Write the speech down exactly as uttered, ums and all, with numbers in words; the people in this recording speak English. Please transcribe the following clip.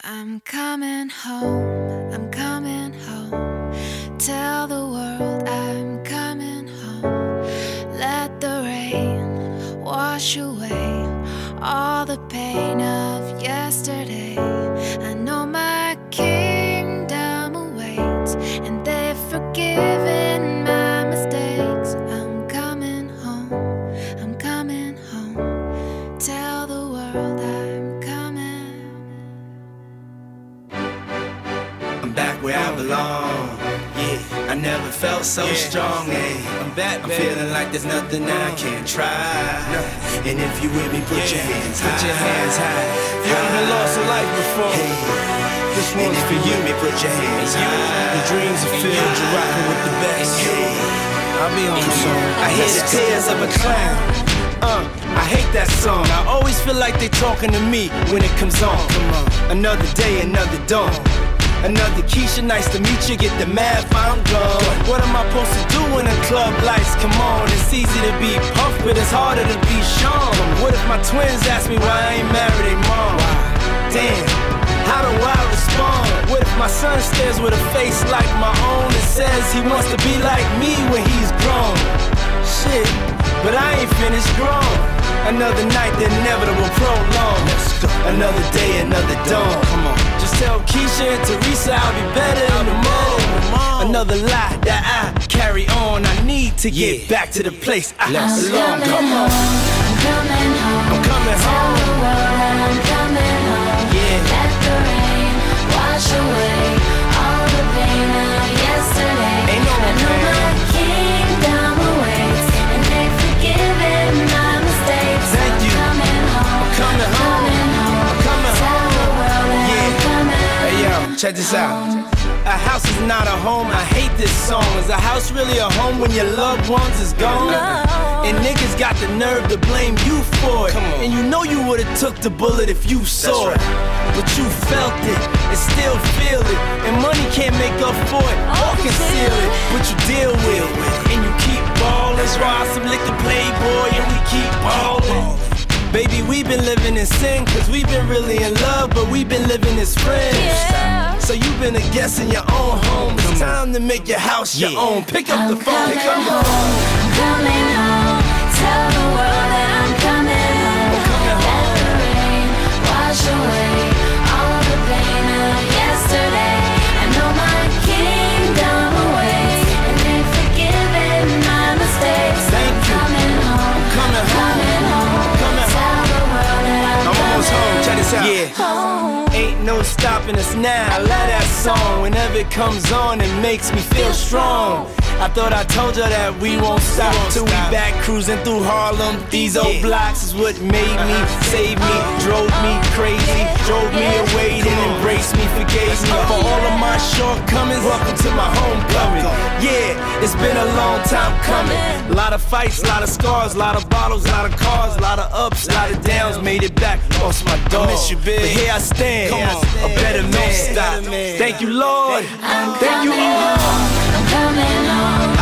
I'm coming home, I'm coming home. Tell the world I'm coming home. Let the rain wash away all the pain of yesterday. I know my kingdom awaits, and they've forgiven my mistakes. I'm coming home, I'm coming home. Tell the world I'm coming. I'm back where I belong. Yeah, I never felt so yeah. strong. Yeah. I'm back, I'm baby. Feeling like there's nothing I can't try. And if you with me, put yeah. your hands high. Put your hands high. You ever lost a life before? Hey. This one's and if for you you. Me, put your hands you. high. The dreams are filled, you're rocking with the best. Hey. I'll be on the song. I hear the tears of a clown. Uh, I hate that song. I always feel like they talking to me when it comes on. Come on. Another day, another dawn. Another Keisha, nice to meet you. Get the math, I'm gone. What am I supposed to do when the club lights come on? It's easy to be Puff, but it's harder to be Sean. What if my twins ask me why I ain't married they mom? Damn, how do I respond? What if my son stares with a face like my own and says he wants to be like me when he's grown? Shit, but I ain't finished grown. Another night, the inevitable prolong. Another day, another dawn. Come on. Just tell Keisha and Teresa I'll be better in the morning. Another lie that I carry on. I need to get yeah. back to the place I belong. Come on. I'm coming home. I'm coming home. Tell the world I'm coming home. Yeah. Let the rain wash away all the pain of yesterday. Ain't no I know pain. my kingdom awaits, and they've forgiven my mistakes. Thank you. I'm coming home. I'm coming home. I'm coming home. Hey yo, check this out. A house is not a home, I hate this song. Is a house really a home when your loved ones is gone? No. And niggas got the nerve to blame you for it. And you know you would've took the bullet if you saw it. Right. But you felt it and still feel it. And money can't make up for it or conceal it. But you deal with it and you keep ballin'. Raw some liquor playboy and we keep ballin'. Baby, we've been living in sin, cause we've been really in love, but we've been living as friends. Yeah. So you've been a guest in your own home. It's time to make your house your yeah. own. Pick up I'm the phone, pick up the home. phone. I'm coming home. Tell the world that I'm coming home. I'm coming home. Let the rain wash away all the pain of yesterday. I know my kingdom awaits, and they've forgiven my mistakes. Thank I'm you. coming home. I'm coming home. Coming home. Coming Tell the world that I'm, I'm almost home. Check this out. Yeah. Home. Ain't no stopping us now. I love that song. Whenever it comes on, it makes me feel strong. I thought I told you that we won't stop till we back cruising through Harlem. These old blocks is what made me, saved me, drove me crazy, drove me away, then embraced me, forgave me for all of my shortcomings. Welcome to my homecoming. Yeah, it's been a long time coming. A lot of fights, a lot of scars, a lot of bottles, a lot of cars, a lot of ups, a lot of downs. Made it back, lost my dog. Miss you, big. But here I stand, a better man. Thank you, Lord. Thank you all. I'm coming home.